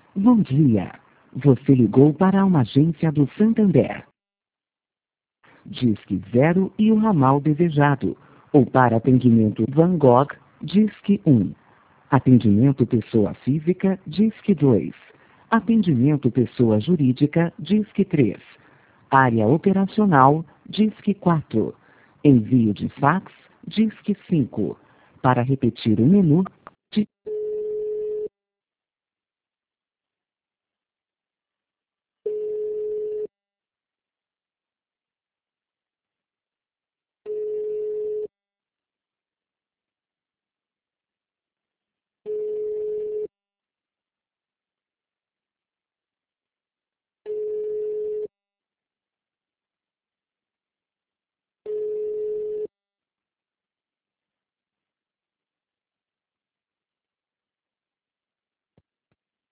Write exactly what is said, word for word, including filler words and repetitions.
Bom dia. Você ligou para uma agência do Santander. Disque zero e o ramal desejado. Ou para atendimento Van Gogh, Disque um. Atendimento pessoa física, Disque dois. Atendimento pessoa jurídica, Disque três. Área operacional, Disque quatro. Envio de fax, Disque cinco. Para repetir o menu, Disque